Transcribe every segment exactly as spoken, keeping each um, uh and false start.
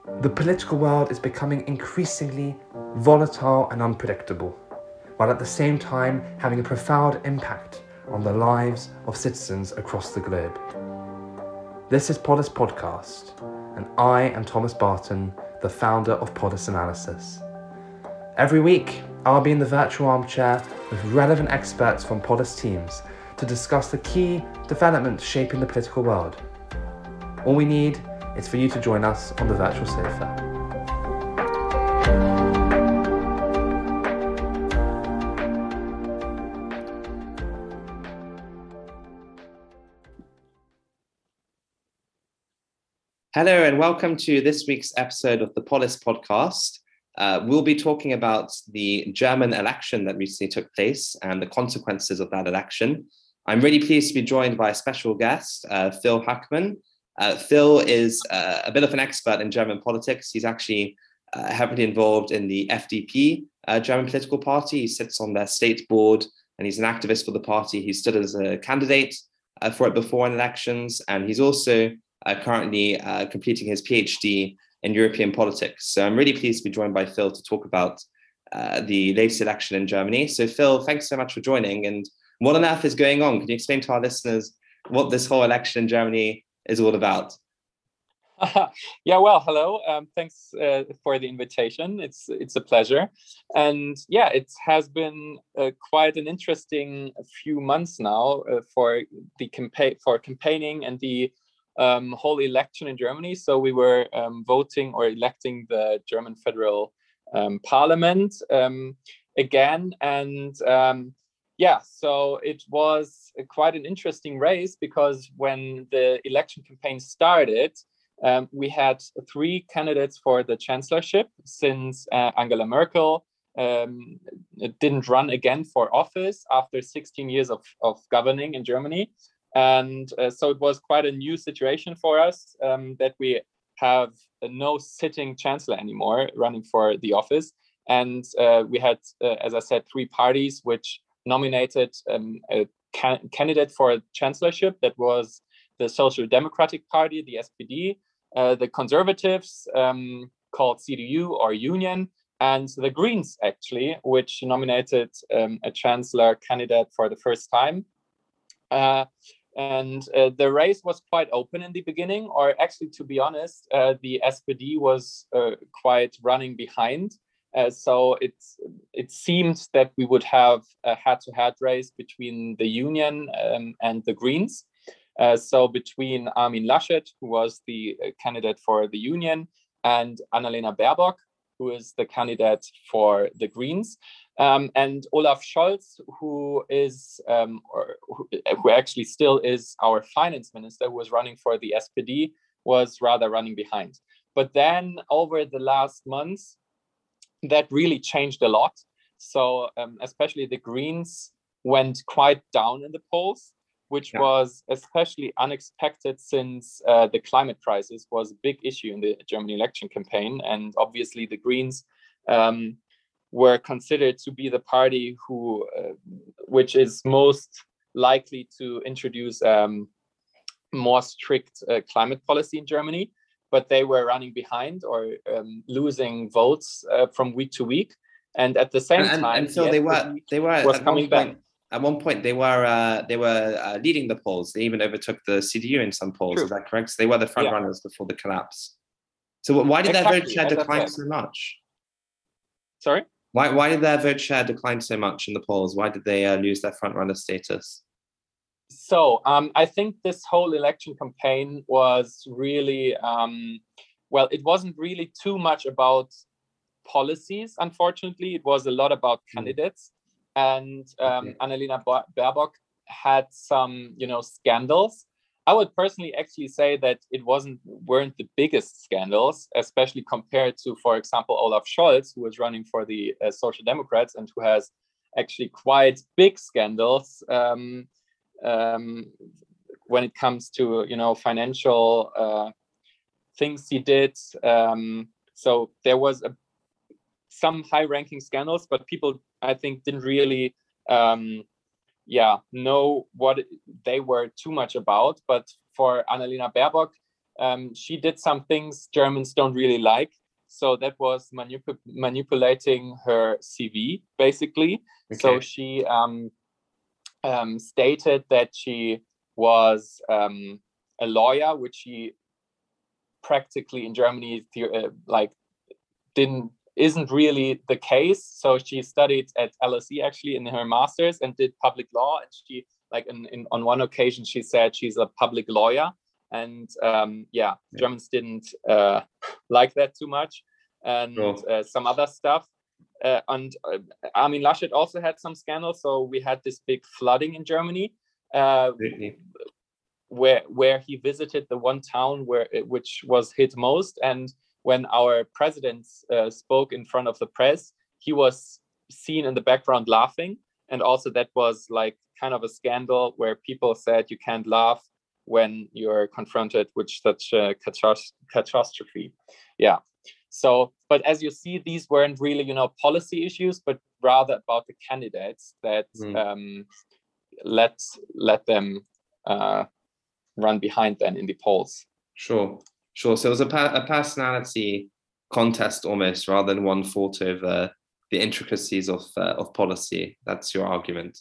The political world is becoming increasingly volatile and unpredictable, while at the same time having a profound impact on the lives of citizens across the globe. This is Polis Podcast, and I am Thomas Barton, the founder of Polis Analysis. Every week, I'll be in the virtual armchair with relevant experts from Polis teams to discuss the key developments shaping the political world. All we need is for you to join us on the virtual sofa. Hello and welcome to this week's episode of the Polis Podcast. Uh, we'll be talking about the German election that recently took place and the consequences of that election. I'm really pleased to be joined by a special guest, uh, Phil Hackman. Uh, Phil is uh, a bit of an expert in German politics. He's actually uh, heavily involved in the F D P, uh, German political party. He sits on their state board and he's an activist for the party. He stood as a candidate uh, for it before in elections, and he's also uh, currently uh, completing his PhD in European politics. So I'm really pleased to be joined by Phil to talk about uh, the latest election in Germany. So Phil, thanks so much for joining. And what on earth is going on? Can you explain to our listeners what this whole election in Germany is all about? Uh, yeah, well, hello. Um, thanks uh, for the invitation. It's it's a pleasure. And yeah, it has been uh, quite an interesting few months now uh, for the campaign for campaigning and the um, whole election in Germany. So we were um, voting or electing the German federal um, parliament um, again, and um, yeah, so it was quite an interesting race because when the election campaign started, um, we had three candidates for the chancellorship since uh, Angela Merkel um, didn't run again for office after sixteen years of, of governing in Germany. And uh, so it was quite a new situation for us um, that we have no sitting chancellor anymore running for the office. And uh, we had, uh, as I said, three parties which nominated um, a ca- candidate for chancellorship. That was the Social Democratic Party, the S P D, uh, the Conservatives, um, called C D U or Union, and the Greens, actually, which nominated um, a chancellor candidate for the first time. Uh, and uh, the race was quite open in the beginning, or actually, to be honest, uh, the S P D was uh, quite running behind. Uh, so it, it seemed that we would have a head-to-head race between the Union um, and the Greens. Uh, so between Armin Laschet, who was the uh, candidate for the Union, and Annalena Baerbock, who is the candidate for the Greens. Um, and Olaf Scholz, who is, um, or who, who actually still is our finance minister, who was running for the S P D, was rather running behind. But then over the last months, that really changed a lot. So um, especially the Greens went quite down in the polls, which yeah. was especially unexpected since uh, the climate crisis was a big issue in the German election campaign. And obviously the Greens um, were considered to be the party who, uh, which is most likely to introduce um, more strict uh, climate policy in Germany. But they were running behind or um, losing votes uh, from week to week, and at the same and, time, and so the they were they were was at coming one point, back. At one point, they were uh, they were uh, leading the polls. They even overtook the C D U in some polls. True. Is that correct? So they were the front yeah. runners before the collapse. So why did exactly, their vote share decline so much? Sorry. Why why did their vote share decline so much in the polls? Why did they uh, lose their front runner status? So um, I think this whole election campaign was really, um, well, it wasn't really too much about policies, unfortunately. It was a lot about candidates. Mm. And um, okay. Annalena Baerbock had some, you know, scandals. I would personally actually say that it wasn't weren't the biggest scandals, especially compared to, for example, Olaf Scholz, who was running for the uh, Social Democrats and who has actually quite big scandals. Um, Um, when it comes to, you know, financial uh, things he did. Um, so there was a, some high-ranking scandals, but people, I think, didn't really, um, yeah, know what they were too much about. But for Annalena Baerbock, um, she did some things Germans don't really like. So that was manip- manipulating her C V, basically. Okay. So she um, um, stated that she was um, a lawyer, which she practically in Germany uh, like didn't isn't really the case. So she studied at L S E actually in her master's and did public law. And she like in, in on one occasion she said she's a public lawyer. And um, yeah, yeah, Germans didn't uh, like that too much, and oh. uh, some other stuff. Uh, and uh, Armin Laschet also had some scandals. So we had this big flooding in Germany, uh, really? where where he visited the one town where it, which was hit most. And when our president uh, spoke in front of the press, he was seen in the background laughing. And also that was like kind of a scandal where people said you can't laugh when you're confronted with such a catastrophe. Yeah. So, but as you see, these weren't really, you know, policy issues, but rather about the candidates that mm. um, let let them uh, run behind them in the polls. Sure, sure. So it was a, pa- a personality contest almost, rather than one fought over the intricacies of uh, of policy. That's your argument.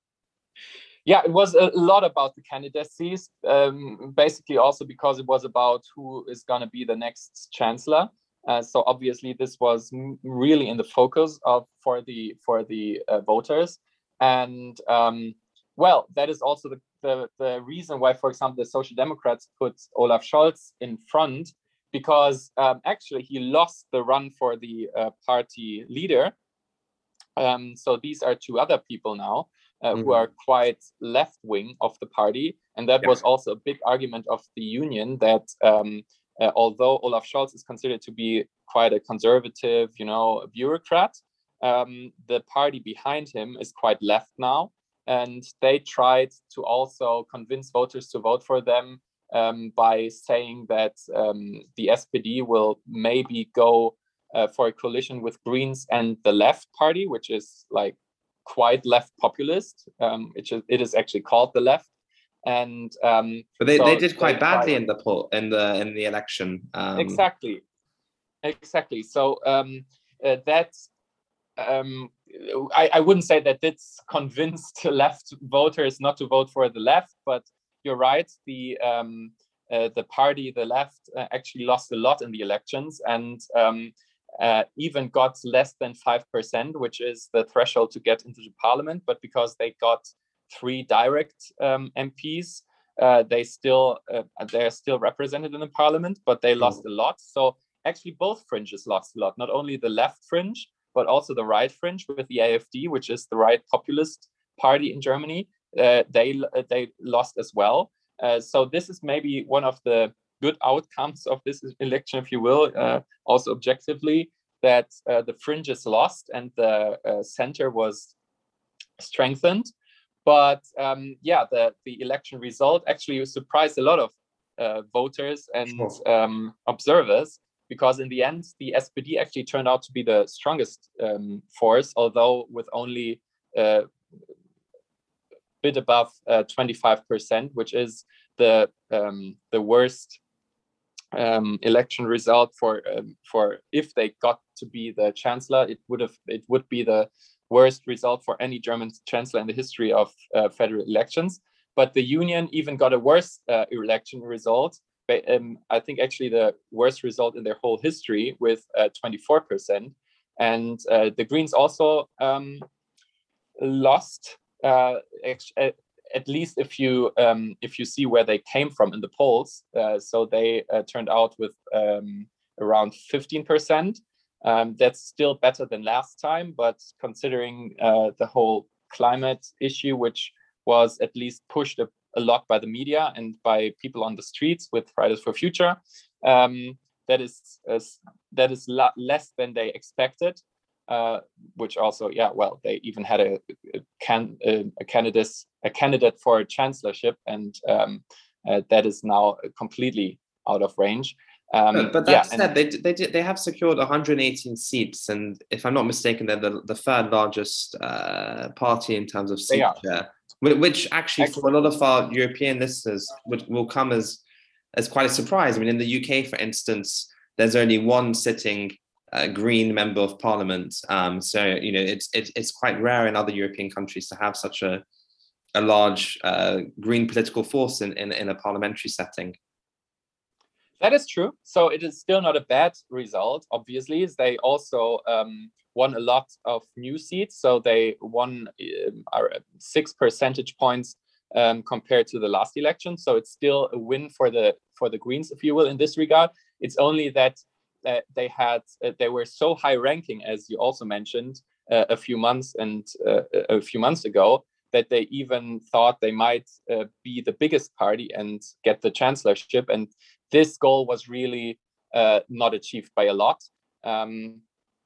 Yeah, it was a lot about the candidacies, um, basically also because it was about who is going to be the next chancellor. Uh, so obviously this was m- really in the focus of for the for the uh, voters. And um, well, that is also the, the, the reason why, for example, the Social Democrats put Olaf Scholz in front, because um, actually he lost the run for the uh, party leader. Um, so these are two other people now. Uh, who are quite left-wing of the party. And that yeah. was also a big argument of the union that um, uh, although Olaf Scholz is considered to be quite a conservative, you know, bureaucrat, um, the party behind him is quite left now. And they tried to also convince voters to vote for them um, by saying that um, the S P D will maybe go uh, for a coalition with Greens and the Left Party, which is like quite left populist. Um, it, it is actually called the left, and um, but they, so they did quite they badly tried... in the poll in the in the election. Um... Exactly, exactly. So um, uh, that um, I, I wouldn't say that this convinced left voters not to vote for the left, but you're right. The um, uh, the party, the left, uh, actually lost a lot in the elections, and um, Uh, even got less than five percent, which is the threshold to get into the parliament. But because they got three direct um, M Ps, uh, they still uh, they're still represented in the parliament, but they lost a lot. So actually both fringes lost a lot, not only the left fringe, but also the right fringe with the A F D, which is the right populist party in Germany. Uh, they, they lost as well. Uh, so this is maybe one of the good outcomes of this election, if you will, uh, also objectively, that uh, the fringes lost and the uh, center was strengthened. But um, yeah, the, the election result actually surprised a lot of uh, voters and sure. um, observers, because in the end, the S P D actually turned out to be the strongest um, force, although with only a bit above uh, twenty-five percent, which is the um, the worst Um, election result for um, for if they got to be the chancellor. It would have it would be the worst result for any German chancellor in the history of uh, federal elections. But the union even got a worse uh, election result. But, um, I think actually the worst result in their whole history with uh, twenty-four percent. And uh, the Greens also um, lost. Uh, At least if you um, if you see where they came from in the polls, uh, so they uh, turned out with um, around fifteen percent. Um, that's still better than last time, but considering uh, the whole climate issue, which was at least pushed a, a lot by the media and by people on the streets with Fridays for Future, um, that is uh, that is la- less than they expected. Uh, which also, yeah, well, they even had a, a can a, a candidate a candidate for a chancellorship, and um, uh, that is now completely out of range. Um, but, but that yeah, said, and, they they they have secured one hundred eighteen seats, and if I'm not mistaken, they're the, the third largest uh, party in terms of seat share, which actually, actually for a lot of our European listeners would, will come as as quite a surprise. I mean, in the U K, for instance, there's only one sitting uh, Green member of Parliament. Um, so, you know, it's, it's it's quite rare in other European countries to have such a a large uh, Green political force in, in in a parliamentary setting. That is true. So it is still not a bad result. Obviously, they also um, won a lot of new seats. So they won um, six percentage points um, compared to the last election. So it's still a win for the for the Greens, if you will, in this regard. It's only that uh, they had uh, they were so high ranking, as you also mentioned, uh, a few months and uh, a few months ago, that they even thought they might uh, be the biggest party and get the chancellorship. And this goal was really uh, not achieved by a lot. Um,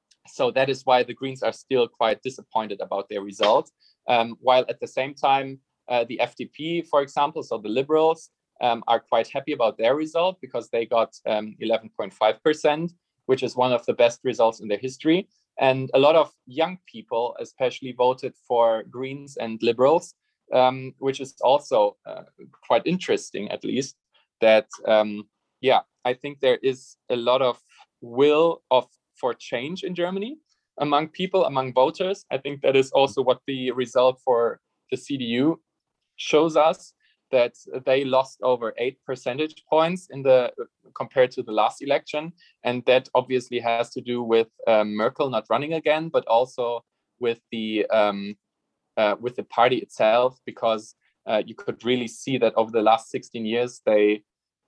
so that is why the Greens are still quite disappointed about their result. Um, while at the same time, uh, the F D P, for example, so the Liberals, um, are quite happy about their result because they got um, eleven point five percent, which is one of the best results in their history. And a lot of young people especially voted for Greens and Liberals, um, which is also uh, quite interesting, at least, that, um, yeah, I think there is a lot of will of for change in Germany among people, among voters. I think that is also what the result for the C D U shows us, that they lost over eight percentage points in the compared to the last election. And that obviously has to do with um, Merkel not running again, but also with the um, uh, with the party itself, because uh, you could really see that over the last sixteen years, they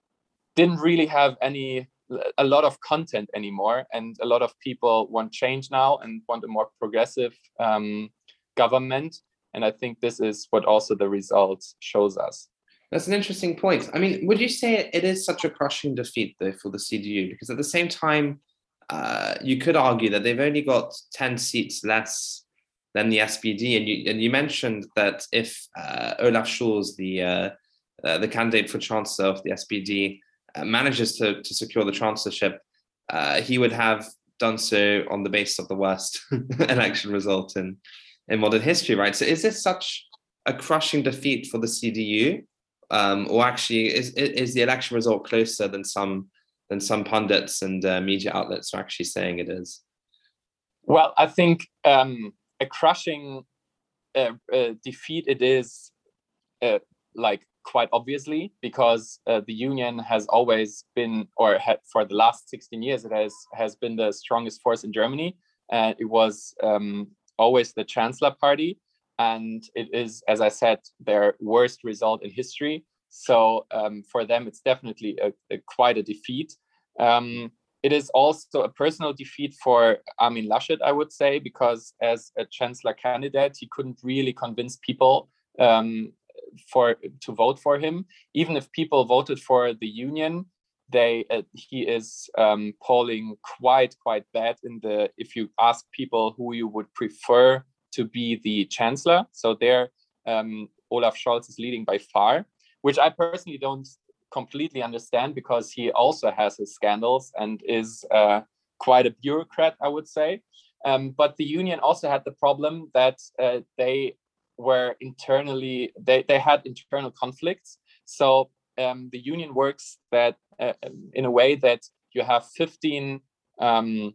didn't really have any a lot of content anymore. And a lot of people want change now and want a more progressive um, government. And I think this is what also the result shows us. That's an interesting point. I mean, would you say it is such a crushing defeat, though, for the C D U? Because at the same time, uh, you could argue that they've only got ten seats less than the S P D. And you, and you mentioned that if uh, Olaf Scholz, the, uh, uh, the candidate for Chancellor of the S P D, uh, manages to, to secure the chancellorship, uh, he would have done so on the basis of the worst election result in, in modern history, right? So is this such a crushing defeat for the C D U? Um, or actually, is is the election result closer than some than some pundits and uh, media outlets are actually saying it is? Well, I think um, a crushing uh, uh, defeat it is, uh, like quite obviously, because uh, the union has always been, or had for the last sixteen years, it has has been the strongest force in Germany, and it was um, always the Chancellor Party. And it is, as I said, their worst result in history. So um, for them, it's definitely a, a quite a defeat. Um, it is also a personal defeat for Armin Laschet, I would say, because as a chancellor candidate, he couldn't really convince people um, for to vote for him. Even if people voted for the union, they uh, he is um, polling quite quite bad in the. If you ask people who you would prefer to be the chancellor, so there um, Olaf Scholz is leading by far, which I personally don't completely understand, because he also has his scandals and is uh, quite a bureaucrat, I would say. Um, but the union also had the problem that uh, they were internally, they, they had internal conflicts. So um, the union works that uh, in a way that you have fifteen um,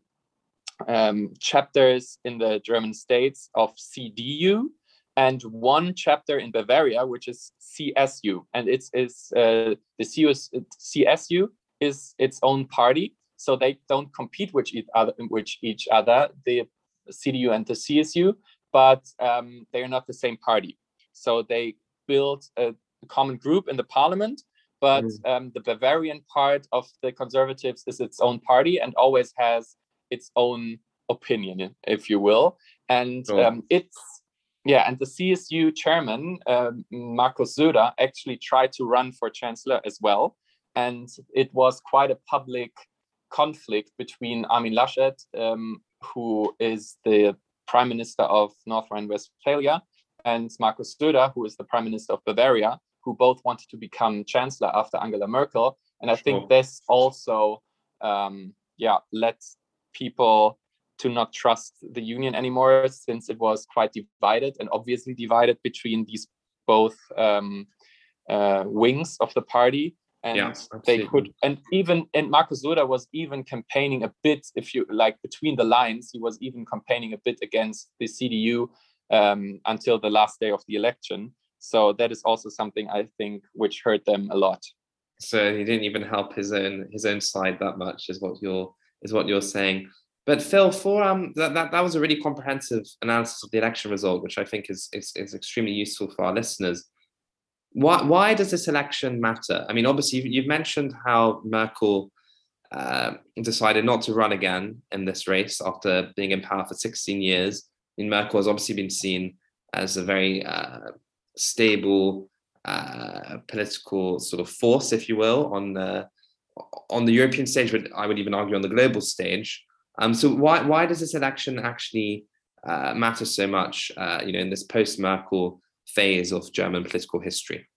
Um, chapters in the German states of C D U and one chapter in Bavaria, which is C S U. And it's, it's uh, the C S U is its own party, so they don't compete with each other, with each other the C D U and the C S U, but um, they are not the same party. So they built a, a common group in the parliament, but mm. um, the Bavarian part of the conservatives is its own party and always has its own opinion, if you will. And sure. um, it's, yeah, and the C S U chairman, um, Markus Söder, actually tried to run for chancellor as well. And it was quite a public conflict between Armin Laschet, um, who is the prime minister of North Rhine-Westphalia, and Markus Söder, who is the prime minister of Bavaria, who both wanted to become chancellor after Angela Merkel. And I think sure. this also, um, yeah, led people to not trust the union anymore, since it was quite divided, and obviously divided between these both um, uh, wings of the party. and Yeah, they absolutely. could, and even, and Markus Söder was even campaigning a bit, if you like, between the lines, he was even campaigning a bit against the C D U um, until the last day of the election. So that is also something I think which hurt them a lot. So he didn't even help his own his own side that much, is what you're is what you're saying. But Phil, for um that, that, that was a really comprehensive analysis of the election result, which I think is is, is extremely useful for our listeners. Why why does this election matter? I mean, obviously you've, you've mentioned how Merkel uh, decided not to run again in this race after being in power for sixteen years. I mean, Merkel has obviously been seen as a very uh, stable uh, political sort of force, if you will, on the on the European stage, but I would even argue on the global stage. Um, so why why does this election actually uh, matter so much? Uh, you know, in this post-Merkel phase of German political history.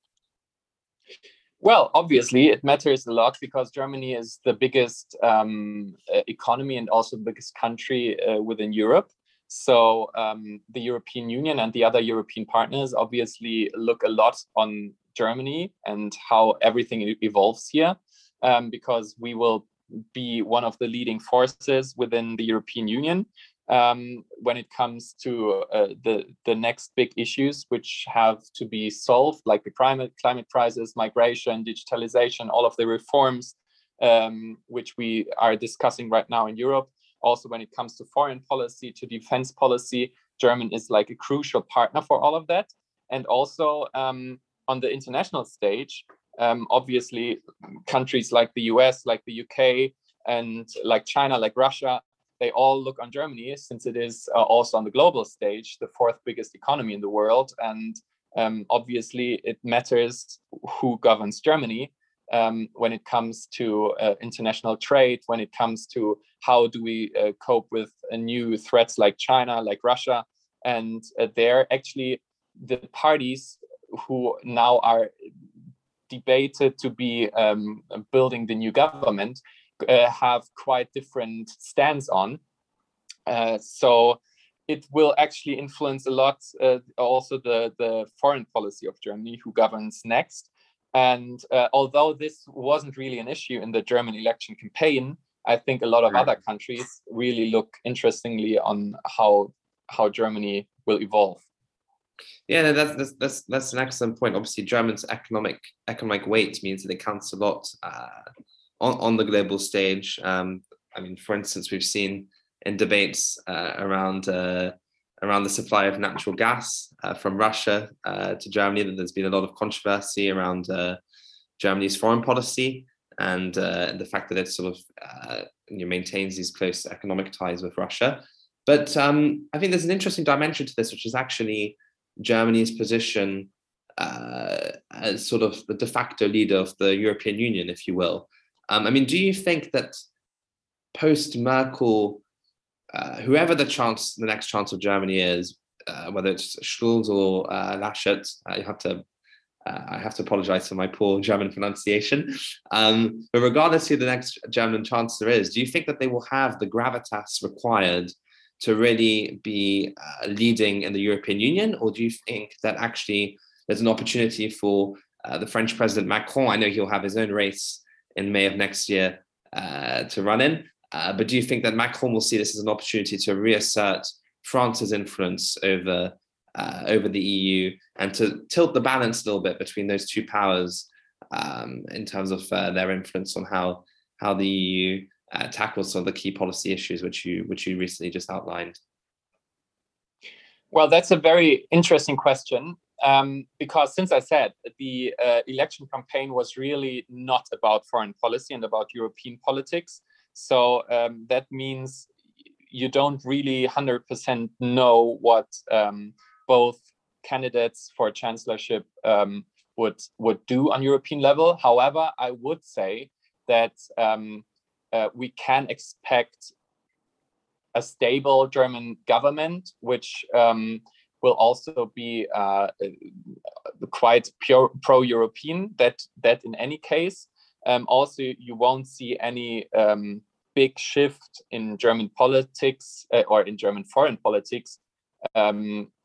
Well, obviously, it matters a lot because Germany is the biggest um, economy and also the biggest country uh, within Europe. So um, the European Union and the other European partners obviously look a lot on Germany and how everything evolves here, um, because we will be one of the leading forces within the European Union um, when it comes to uh, the, the next big issues which have to be solved, like the climate, climate crisis, migration, digitalization, all of the reforms um, which we are discussing right now in Europe. Also, when it comes to foreign policy, to defense policy, Germany is like a crucial partner for all of that. And also um, on the international stage, um, obviously countries like the U S, like the U K, and like China, like Russia, they all look on Germany since it is uh, also on the global stage, the fourth biggest economy in the world. And um, obviously it matters who governs Germany um, when it comes to uh, international trade, when it comes to how do we uh, cope with uh, new threats like China, like Russia. And uh, they're actually the parties who now are debated to be um, building the new government uh, have quite different stance on. Uh, so it will actually influence a lot uh, also the, the foreign policy of Germany, who governs next. And uh, although this wasn't really an issue in the German election campaign, I think a lot of other countries really look interestingly on how how Germany will evolve. Yeah, no, that's, that's that's that's an excellent point. Obviously, Germany's economic economic weight means that it counts a lot uh, on on the global stage. Um, I mean, for instance, we've seen in debates uh, around uh, around the supply of natural gas uh, from Russia uh, to Germany that there's been a lot of controversy around uh, Germany's foreign policy and uh, the fact that it sort of uh, you know, maintains these close economic ties with Russia. But um, I think there's an interesting dimension to this, which is actually Germany's position uh, as sort of the de facto leader of the European Union, if you will. Um, I mean, do you think that post-Merkel, uh, whoever the chance, the next Chancellor of Germany is, uh, whether it's Schulz or uh, Laschet, uh, you have to Uh, I have to apologize for my poor German pronunciation. Um, but regardless who the next German chancellor is, do you think that they will have the gravitas required to really be uh, leading in the European Union? Or do you think that actually there's an opportunity for uh, the French president Macron? I know he'll have his own race in May of next year uh, to run in. Uh, but do you think that Macron will see this as an opportunity to reassert France's influence over Uh, over the E U and to tilt the balance a little bit between those two powers um, in terms of uh, their influence on how how the E U uh, tackles some of the key policy issues which you which you recently just outlined? Well, that's a very interesting question um, because, since I said, the uh, election campaign was really not about foreign policy and about European politics. So um, that means you don't really one hundred percent know what um, both candidates for chancellorship um, would would do on European level. However, I would say that um, uh, we can expect a stable German government, which um, will also be uh, quite pure, pro-European. That that in any case, um, also you won't see any um, big shift in German politics uh, or in German foreign politics. Um,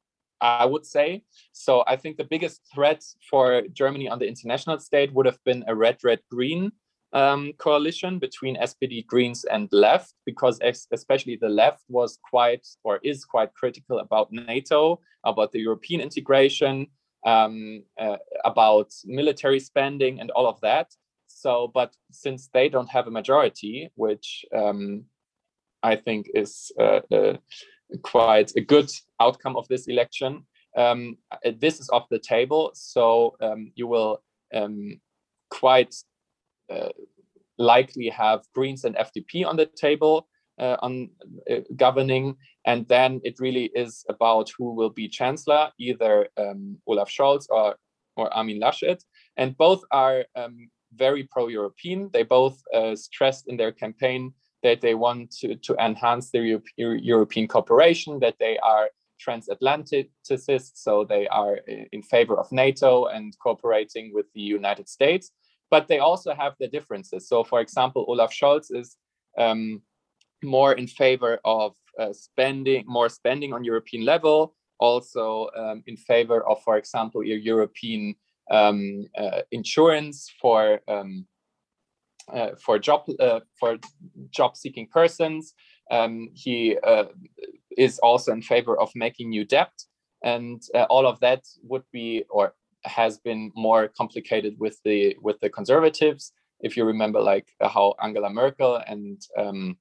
I would say. So I think the biggest threat for Germany on the international stage would have been a red-red-green um, coalition between S P D, Greens, and left, because especially the left was quite, or is quite critical about NATO, about the European integration, um, uh, about military spending and all of that. So, but since they don't have a majority, which um, I think is uh, uh, quite a good outcome of this election, um, this is off the table. So um, you will um, quite uh, likely have Greens and F D P on the table uh, on uh, governing, and then it really is about who will be chancellor, either um, Olaf Scholz or or Armin Laschet, and both are um, very pro-European. They both uh, stressed in their campaign that they want to, to enhance their Europe, European cooperation, that they are transatlanticists, so they are in favor of NATO and cooperating with the United States. But they also have the differences. So, for example, Olaf Scholz is um, more in favor of uh, spending, more spending on European level, also um, in favor of, for example, a European um, uh, insurance for um, uh, for job uh, for job-seeking persons. Um, he uh, is also in favor of making new debt, and uh, all of that would be or has been more complicated with the with the conservatives. If you remember, like uh, how Angela Merkel and um,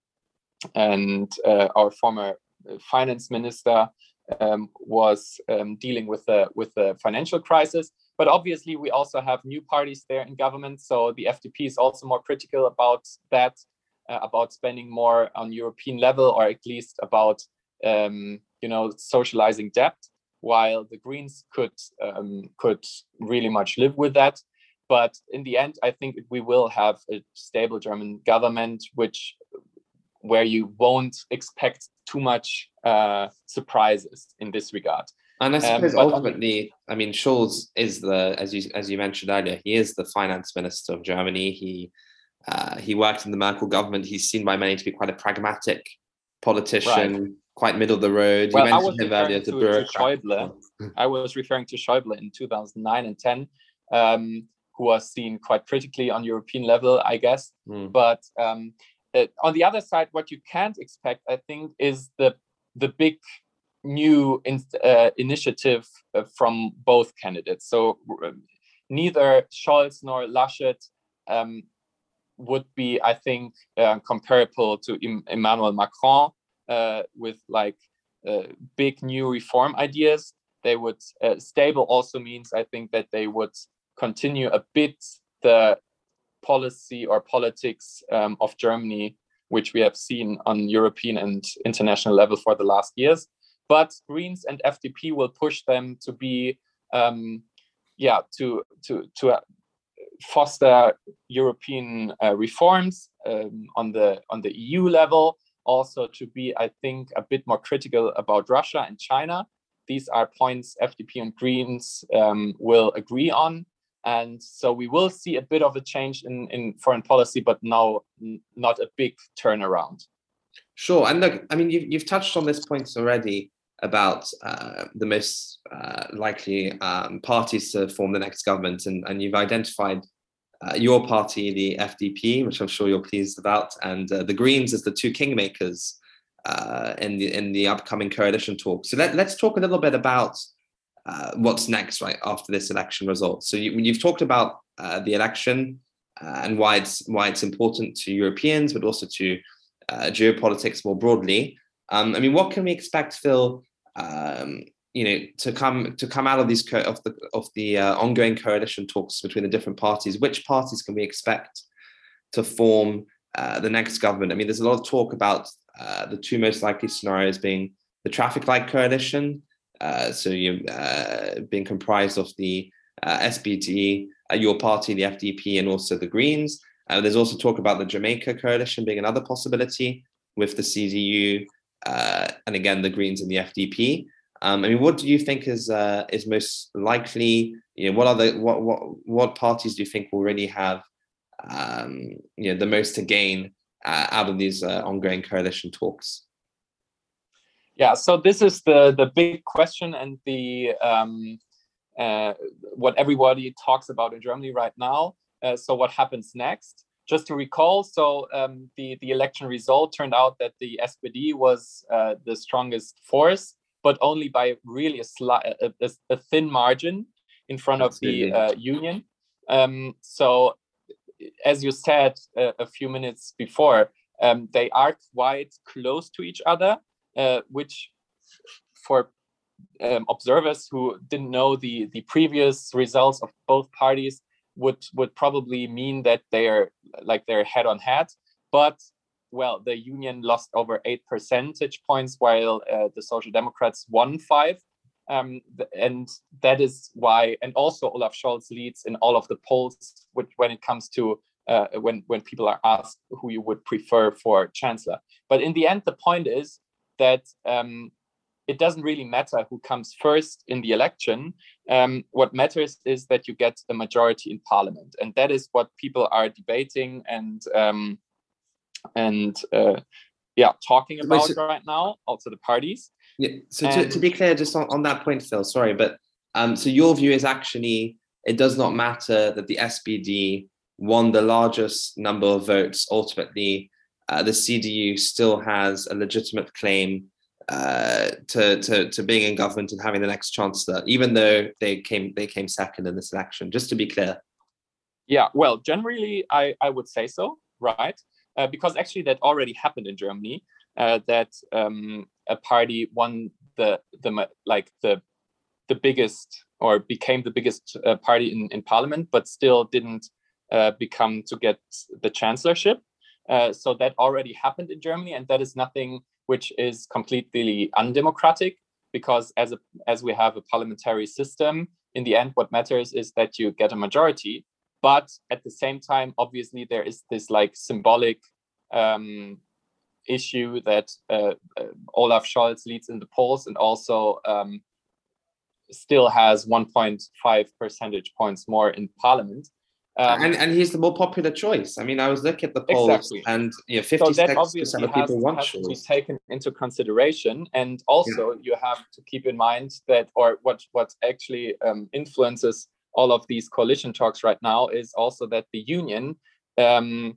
and uh, our former finance minister um, was um, dealing with the with the financial crisis. But obviously, we also have new parties there in government. So the F D P is also more critical about that, uh, about spending more on European level, or at least about um, you know socializing debt. While the Greens could um, could really much live with that. But in the end, I think we will have a stable German government, which where you won't expect too much uh, surprises in this regard. And I suppose um, ultimately, I mean, Scholz is the, as you as you mentioned earlier, he is the finance minister of Germany. He uh, he worked in the Merkel government. He's seen by many to be quite a pragmatic politician, right. Quite middle of the road. Well, you mentioned I was him earlier, to, the to Schäuble. I was referring to Schäuble in two thousand nine and ten, um, who was seen quite critically on European level, I guess. Mm. But um, uh, on the other side, what you can't expect, I think, is the the big new in, uh, initiative uh, from both candidates. So uh, neither Scholz nor Laschet um, would be, I think, uh, comparable to em- Emmanuel Macron uh, with like uh, big new reform ideas. They would uh, stable also means, I think, that they would continue a bit the policy or politics um, of Germany, which we have seen on European and international level for the last years. But Greens and F D P will push them to be, um, yeah, to to to uh, foster European uh, reforms um, on the on the E U level. Also to be, I think, a bit more critical about Russia and China. These are points F D P and Greens um, will agree on. And so we will see a bit of a change in, in foreign policy, but now n- not a big turnaround. Sure. And look, I mean, you've, you've touched on this point already about uh, the most uh, likely um, parties to form the next government. And, and you've identified uh, your party, the F D P, which I'm sure you're pleased about, and uh, the Greens as the two kingmakers uh, in the in the upcoming coalition talks. So let, let's talk a little bit about uh, what's next, right, after this election result. So you, you've talked about uh, the election uh, and why it's why it's important to Europeans, but also to uh, geopolitics more broadly. Um, I mean, what can we expect, Phil? Um, you know, to come to come out of these co- of the of the uh, ongoing coalition talks between the different parties. Which parties can we expect to form uh, the next government? I mean, there's a lot of talk about uh, the two most likely scenarios being the traffic light coalition, uh, so you uh, being comprised of the uh, S P D, uh, your party, the F D P, and also the Greens. Uh, there's also talk about the Jamaica coalition being another possibility with the C D U. Uh, and again, the Greens and the F D P. Um, I mean, what do you think is uh, is most likely? You know, what are the what what what parties do you think will really have um, you know the most to gain uh, out of these uh, ongoing coalition talks? Yeah, so this is the the big question and the um, uh, what everybody talks about in Germany right now. Uh, so what happens next? Just to recall, so um, the the election result turned out that the S P D was uh, the strongest force, but only by really a, sli- a, a, a thin margin in front Absolutely. of the uh, Union. Um, so, as you said uh, a few minutes before, um, they are quite close to each other, uh, which for um, observers who didn't know the the previous results of both parties would would probably mean that they are like they're head on head. But well, the Union lost over eight percentage points, while uh, the Social Democrats won five. Um, and that is why, and also Olaf Scholz leads in all of the polls which, when it comes to uh, when when people are asked who you would prefer for chancellor. But in the end, the point is that um, it doesn't really matter who comes first in the election. Um, what matters is that you get a majority in parliament, and that is what people are debating and um, and uh, yeah, talking about Wait, so, right now. Also, the parties. Yeah. So and, to, to be clear, just on, on that point, Phil. Sorry, but um, so your view is actually it does not matter that the S P D won the largest number of votes. Ultimately, uh, the C D U still has a legitimate claim Uh, to, to to being in government and having the next chancellor, even though they came they came second in this election. Just to be clear. Yeah, well, generally, I I would say so, right? Uh, because actually, that already happened in Germany. Uh, that um, a party won the the like the the biggest or became the biggest uh, party in in parliament, but still didn't uh, become to get the chancellorship. Uh, so that already happened in Germany, and that is nothing which is completely undemocratic, because as a as we have a parliamentary system, in the end, what matters is that you get a majority. But at the same time, obviously, there is this like symbolic um, issue that uh, uh, Olaf Scholz leads in the polls and also um, still has one point five percentage points more in parliament. Um, and, and he's the more popular choice. I mean, I was looking at the polls exactly. and you know, fifty-six percent so of people has, want has Scholz. to be taken into consideration. And also yeah. you have to keep in mind that, or what, what actually um, influences all of these coalition talks right now is also that the union um,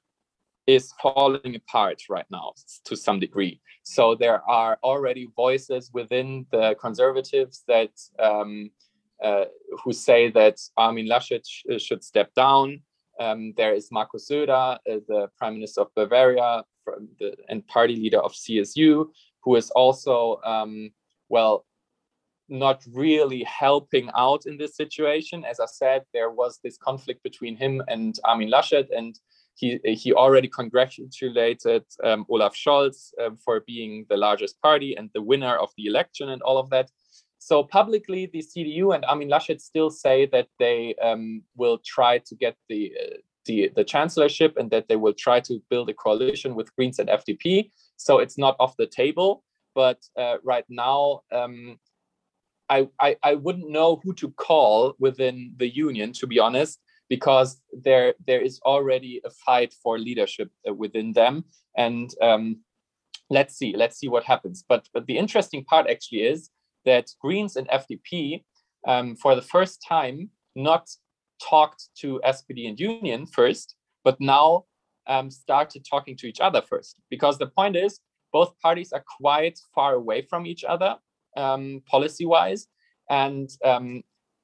is falling apart right now to some degree. So there are already voices within the conservatives that um, uh, who say that Armin Laschet sh- should step down. Um, there is Markus Söder, uh, the Prime Minister of Bavaria from the, and party leader of C S U, who is also, um, well, not really helping out in this situation. As I said, there was this conflict between him and Armin Laschet, and he he already congratulated um, Olaf Scholz um, for being the largest party and the winner of the election and all of that. So publicly, the C D U and Armin Laschet still say that they um, will try to get the, uh, the the chancellorship and that they will try to build a coalition with Greens and F D P. So it's not off the table. But uh, right now, um, I, I I wouldn't know who to call within the union, to be honest, because there there is already a fight for leadership within them. And um, let's see, let's see what happens. But, but the interesting part actually is that Greens and F D P, um, for the first time, not talked to S P D and Union first, but now um, started talking to each other first. Because the point is, both parties are quite far away from each other, um, policy-wise. And um,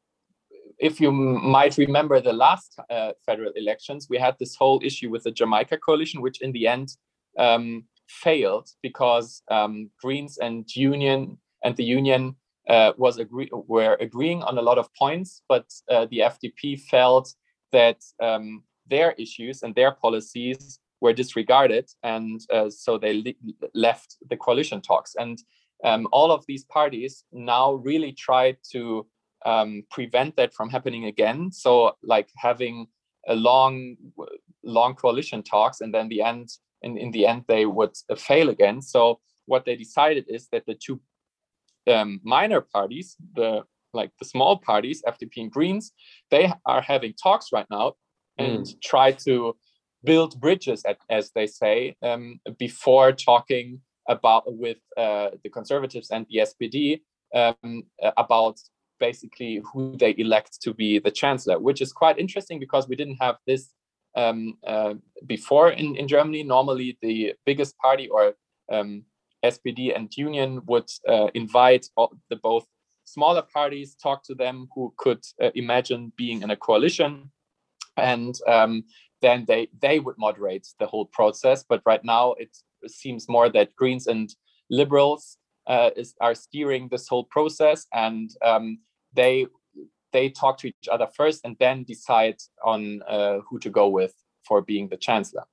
if you might remember the last uh, federal elections, we had this whole issue with the Jamaica coalition, which in the end um, failed because um, Greens and Union and the Union uh, was agree were agreeing on a lot of points, but uh, the F D P felt that um, their issues and their policies were disregarded, and uh, so they le left the coalition talks. And um, all of these parties now really try to um, prevent that from happening again. So, like having a long, long coalition talks, and then the end, in, in the end, they would uh, fail again. So, what they decided is that the two um, minor parties, the like the small parties, F D P and Greens, they are having talks right now and mm. try to build bridges, at, as they say, um, before talking about with uh, the Conservatives and the S P D um, about basically who they elect to be the chancellor, which is quite interesting because we didn't have this um, uh, before in, in Germany. Normally, the biggest party or um, S P D and Union would uh, invite all the both smaller parties, talk to them who could uh, imagine being in a coalition, and um, then they they would moderate the whole process. But right now, it seems more that Greens and Liberals uh, is, are steering this whole process, and um, they they talk to each other first and then decide on uh, who to go with for being the chancellor.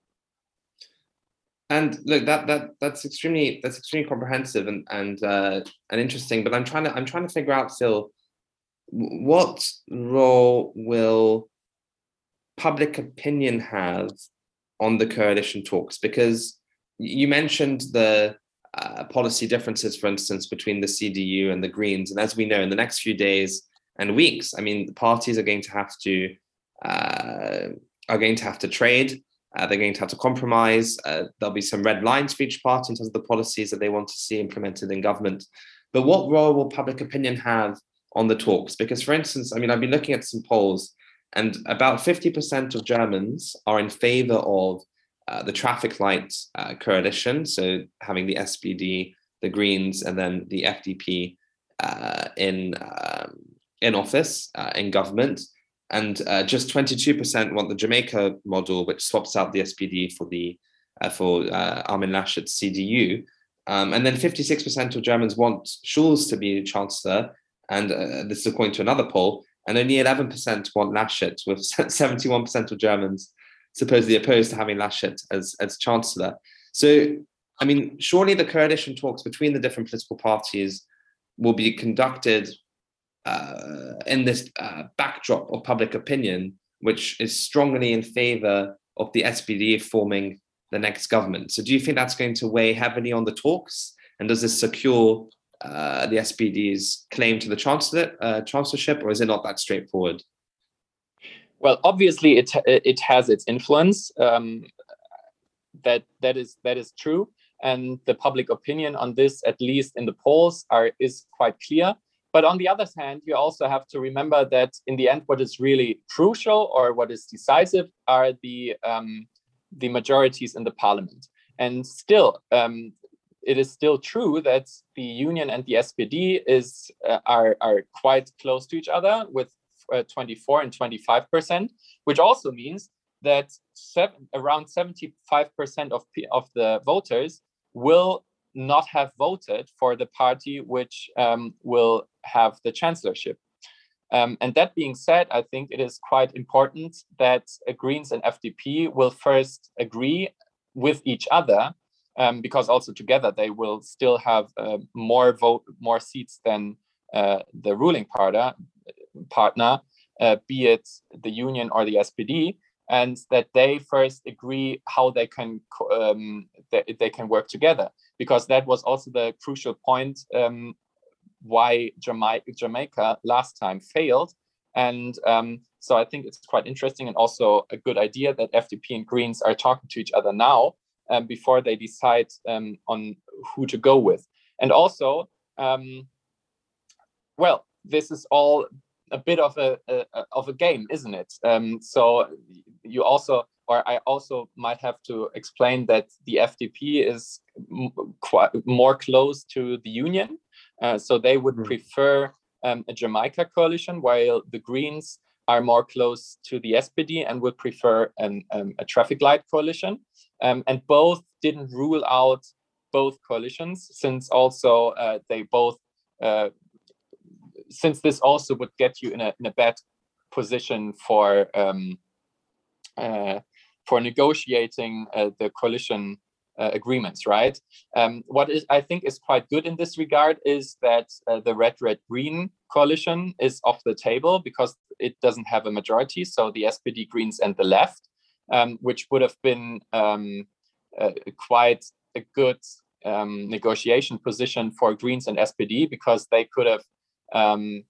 And look, that that that's extremely that's extremely comprehensive and and uh, and interesting. But I'm trying to I'm trying to figure out still, what role will public opinion have on the coalition talks? Because you mentioned the uh, policy differences, for instance, between the C D U and the Greens, and as we know, in the next few days and weeks, I mean, the parties are going to have to uh, are going to have to trade. Uh, they're going to have to compromise. Uh, there'll be some red lines for each party in terms of the policies that they want to see implemented in government. But what role will public opinion have on the talks? Because, for instance, I mean, I've been looking at some polls, and about fifty percent of Germans are in favor of uh, the traffic light uh, coalition, so having the S P D, the Greens, and then the F D P uh, in, um, in office, uh, in government. And uh, just twenty-two percent want the Jamaica model, which swaps out the S P D for the uh, for uh, Armin Laschet's C D U. Um, and then fifty-six percent of Germans want Schulz to be chancellor, and uh, this is according to another poll. And only eleven percent want Laschet, with seventy-one percent of Germans supposedly opposed to having Laschet as as chancellor. So, I mean, surely the coalition talks between the different political parties will be conducted Uh, in this uh, backdrop of public opinion, which is strongly in favor of the S P D forming the next government. So do you think that's going to weigh heavily on the talks? And does this secure uh, the S P D's claim to the chancellor, uh, chancellorship, or is it not that straightforward? Well, obviously, it it has its influence. Um, that that is that is true, and the public opinion on this, at least in the polls, are is quite clear. But on the other hand, you also have to remember that in the end, what is really crucial or what is decisive are the um, the majorities in the parliament. And still, um, it is still true that the Union and the S P D is uh, are are quite close to each other with uh, twenty-four and twenty-five percent, which also means that seven, around seventy-five percent of of the voters will not have voted for the party which um, will have the chancellorship. Um, and that being said, I think it is quite important that uh, Greens and F D P will first agree with each other, um, because also together they will still have uh, more vote, more seats than uh, the ruling partner, partner uh, be it the Union or the S P D, and that they first agree how they can um, they, they can work together. Because that was also the crucial point um, why Jamaica, Jamaica last time failed. And um, so I think it's quite interesting and also a good idea that F D P and Greens are talking to each other now um, before they decide um, on who to go with. And also, um, well, this is all a bit of a, a of a game, isn't it? Um, so you also, or I also might have to explain that the F D P is m- quite more close to the Union, uh, so they would mm. prefer um, a Jamaica coalition, while the Greens are more close to the S P D and would prefer an, um, a traffic light coalition. Um, and both didn't rule out both coalitions, since also uh, they both. Uh, since this also would get you in a in a bad position for um, uh, for negotiating uh, the coalition uh, agreements, right? Um, what is I think is quite good in this regard is that uh, the red red green coalition is off the table because it doesn't have a majority. So the S P D, Greens, and the left, um, which would have been um, uh, quite a good um, negotiation position for Greens and S P D, because they could have um,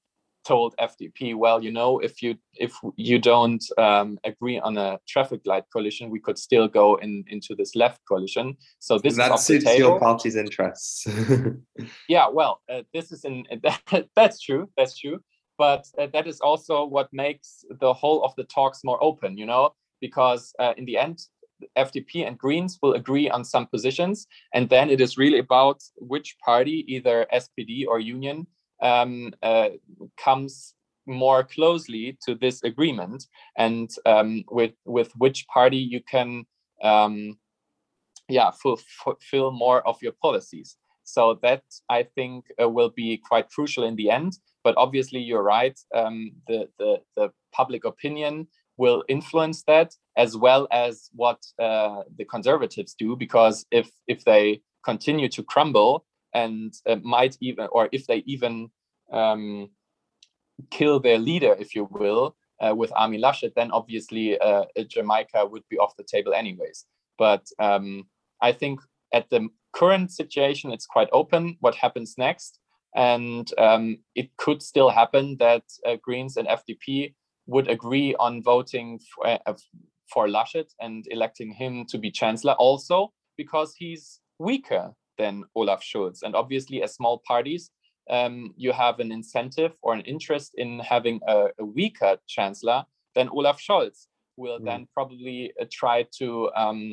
told F D P, well, you know, if you if you don't um, agree on a traffic light coalition, we could still go in into this left coalition. So this that is off the suits table. your party's interests. Yeah, well, uh, this is in that, that's true. That's true. But uh, that is also what makes the whole of the talks more open, you know, because uh, in the end, F D P and Greens will agree on some positions, and then it is really about which party, either S P D or Union, um, uh, comes more closely to this agreement, and um, with with which party you can, um, yeah, fulfill more of your policies. So that, I think, uh, will be quite crucial in the end. But obviously, you're right. Um, the, the the public opinion will influence that, as well as what uh, the Conservatives do, because if if they continue to crumble and uh, might even, or if they even um, kill their leader, if you will, uh, with Armin Laschet, then obviously uh, Jamaica would be off the table anyways. But um, I think at the current situation, it's quite open what happens next. And um, it could still happen that uh, Greens and F D P would agree on voting for, uh, for Laschet and electing him to be chancellor, also because he's weaker than Olaf Scholz. And obviously, as small parties, um, you have an incentive or an interest in having a, a weaker chancellor than Olaf Scholz, who will mm. then probably uh, try to um,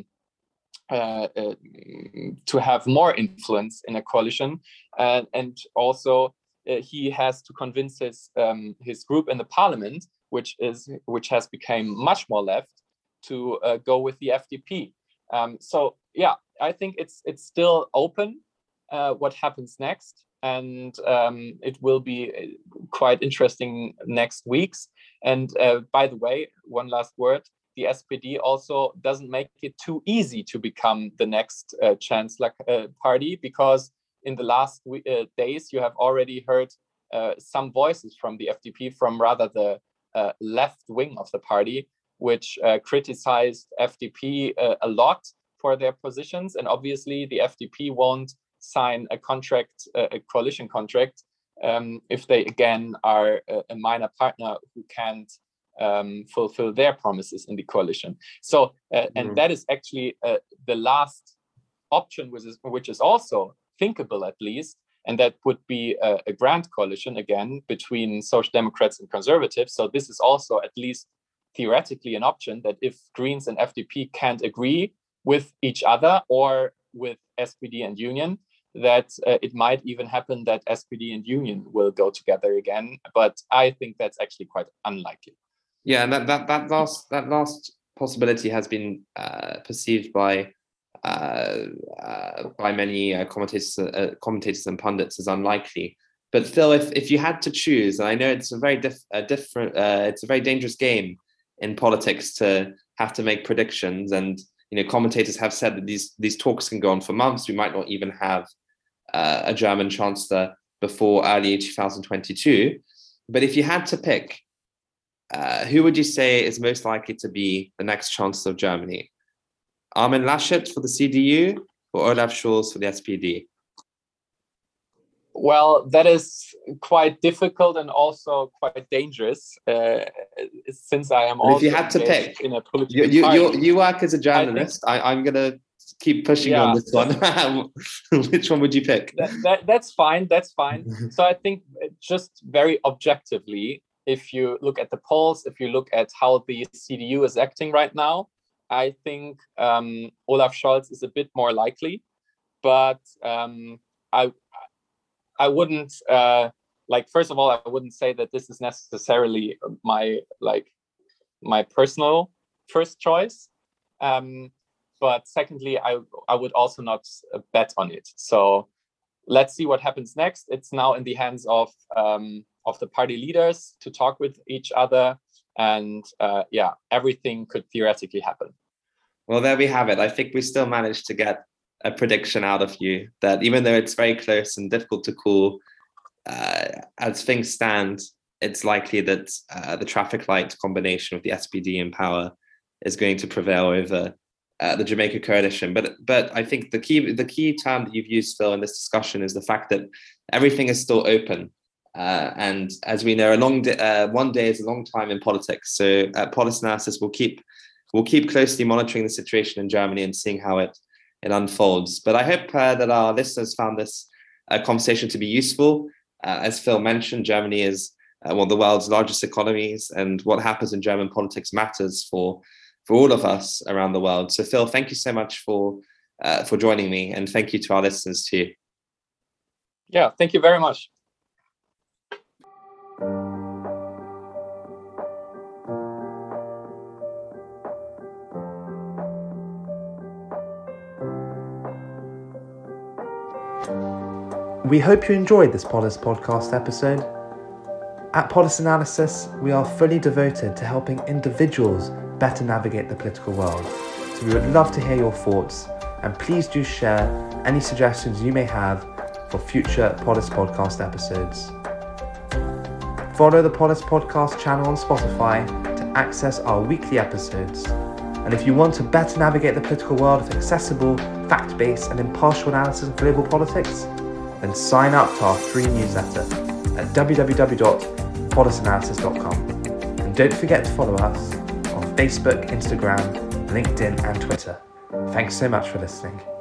uh, uh, to have more influence in a coalition, uh, and also uh, he has to convince his um, his group in the parliament, which is which has become much more left, to uh, go with the F D P. Um, so yeah, I think it's it's still open uh, what happens next, and um, it will be quite interesting next weeks. And uh, by the way, one last word. The S P D also doesn't make it too easy to become the next uh, chancellor uh, party, because in the last uh, days you have already heard uh, some voices from the F D P, from rather the uh, left wing of the party, which uh, criticized F D P uh, a lot for their positions. And obviously the F D P won't sign a contract, uh, a coalition contract, um, if they again are a, a minor partner who can't um fulfill their promises in the coalition. So uh, and mm. that is actually uh, the last option, which is which is also thinkable, at least, and that would be a, a grand coalition again between Social Democrats and Conservatives. So this is also at least theoretically an option, that if Greens and F D P can't agree with each other or with S P D and Union, that uh, it might even happen that S P D and Union will go together again. But I think that's actually quite unlikely. Yeah, and that that that last that last possibility has been uh, perceived by uh, uh, by many uh, commentators, uh, commentators and pundits as unlikely. But still, if if you had to choose, and I know it's a very diff, a different, uh, it's a very dangerous game in politics to have to make predictions. And you know, commentators have said that these these talks can go on for months. We might not even have uh, a German chancellor before early two thousand twenty-two. But if you had to pick, Uh, who would you say is most likely to be the next chancellor of Germany? Armin Laschet for the C D U or Olaf Scholz for the S P D? Well, that is quite difficult and also quite dangerous, uh, since I am but also if you had to pick, in a political you, you, party. you work as a journalist. I, think, I, I'm going to keep pushing yeah, you on this one. Which one would you pick? That, that, that's fine. That's fine. So I think just very objectively, if you look at the polls, if you look at how the C D U is acting right now, I think um, Olaf Scholz is a bit more likely. But um, I I wouldn't uh, like. First of all, I wouldn't say that this is necessarily my like my personal first choice. Um, but secondly, I I would also not bet on it. So let's see what happens next. It's now in the hands of um, of the party leaders to talk with each other, and uh, yeah, everything could theoretically happen. Well, there we have it. I think we still managed to get a prediction out of you that even though it's very close and difficult to call, uh, as things stand, it's likely that uh, the traffic light combination of the S P D in power is going to prevail over uh, the Jamaica coalition. But but I think the key the key term that you've used, Phil, in this discussion is the fact that everything is still open. Uh, and as we know, a long day, uh, one day is a long time in politics. So at Polis Analysis, we'll keep we'll keep closely monitoring the situation in Germany and seeing how it it unfolds. But I hope uh, that our listeners found this uh, conversation to be useful. Uh, as Phil mentioned, Germany is uh, one of the world's largest economies, and what happens in German politics matters for for all of us around the world. So Phil, thank you so much for uh, for joining me, and thank you to our listeners too. Yeah, thank you very much. We hope you enjoyed this Polis podcast episode. At Polis Analysis, we are fully devoted to helping individuals better navigate the political world. So we would love to hear your thoughts, and please do share any suggestions you may have for future Polis podcast episodes. Follow the Polis podcast channel on Spotify to access our weekly episodes. And if you want to better navigate the political world with accessible, fact-based and impartial analysis of global politics, then sign up to our free newsletter at w w w dot polis analysis dot com. And don't forget to follow us on Facebook, Instagram, LinkedIn and Twitter. Thanks so much for listening.